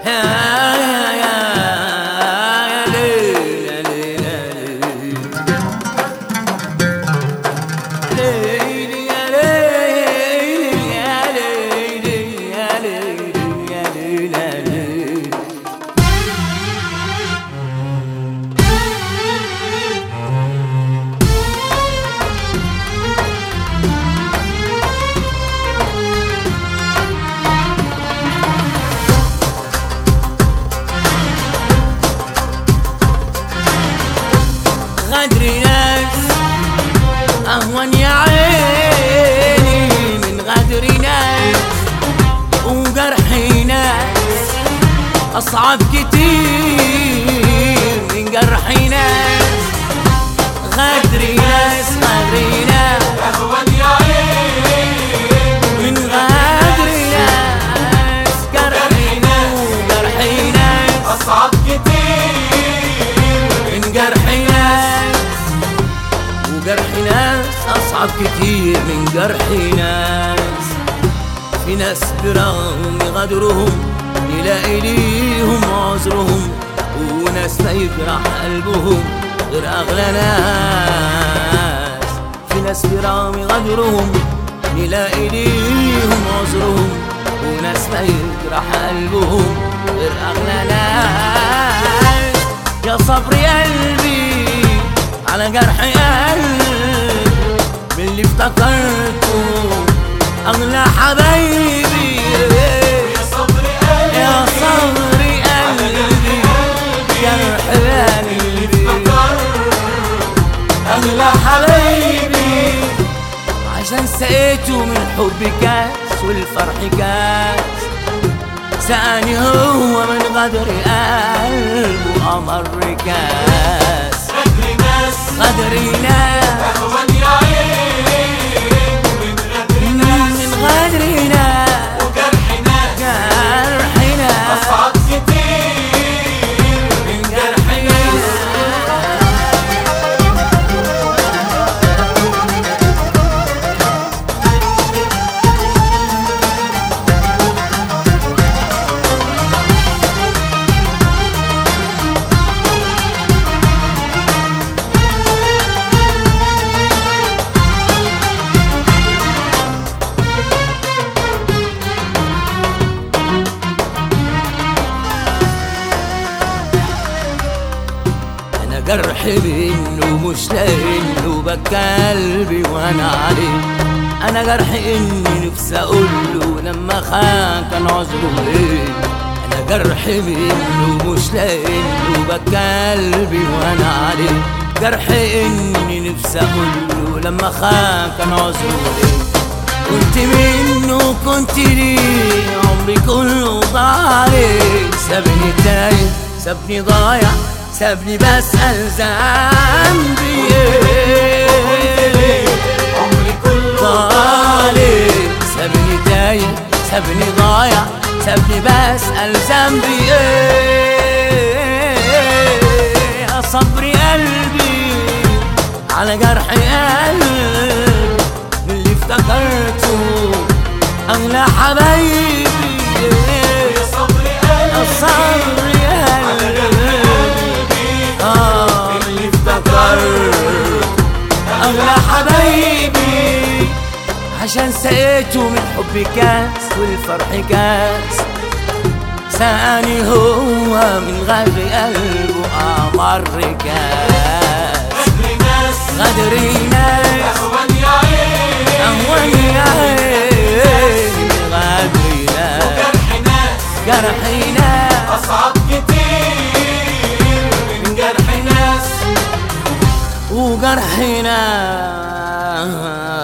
غدر ناس أهون يا عيني من غدر ناس، وجرح ناس أصعب كتير من جرح ناس. غدر ناس أهون يا عيني من غدر ناس، جرح ناس أصعب كتير من جرح ناس، وجرح ناس أصعب كتير من جرح ناس. في ناس برغم غدرهم يلاقي ليهم عذرهم، وناس ما يجرح قلبهم غير أغلى ناس. في ناس برغم غدرهم يلاقي ليهم عذرهم، وناس ما يجرح قلبهم غير أغلى ناس. يا صبر قلبي على جرح قلبي باللي افتكرته أغلى حبايبي. يا صبر قلبي يا صبر قلبي جرح قلبي أغلى حبايبي، عشان سقيته من حب كاس والفرح كاس. سقاني هو من غدر قلبه أمر كاس. غدر ناس أهون يا عيني من غدر ناس، وجرح جرح أصعب كتير من جرح ناس. جرح منه مش لانه بكى قلبي وانا عليه. انا جرح اني نفسي اقوله لما خان كان عذره ايه. انا جرح منه مش لانه بكى قلبي وانا عليه. جرح اني نفسي اقوله لما خان كان عذره ايه. كنت منه كنت ليه عمري كله ضايع. سابني تايه سابني ضايع سابني بسأل ذنبي ايه. عمري كله ضايع سابني تايه سابني ضايع سابني بسأل ذنبي ايه. يا صبر قلبي على جرح قلبي اللي افتكرته أغلى حبايبي. يا صبر قلبي يا صبر اللي افتكرت أغلى حبايبي، عشان سقيته من حب كاس والفرح كاس. سقاني هو من غدر قلبه أمر كاس. غدر ناس أهون يا عيني أهون يا عيني من غدر ناس، وجرح جرح ناس ناس أصعب كتير من جرح ناس. وجرح ناس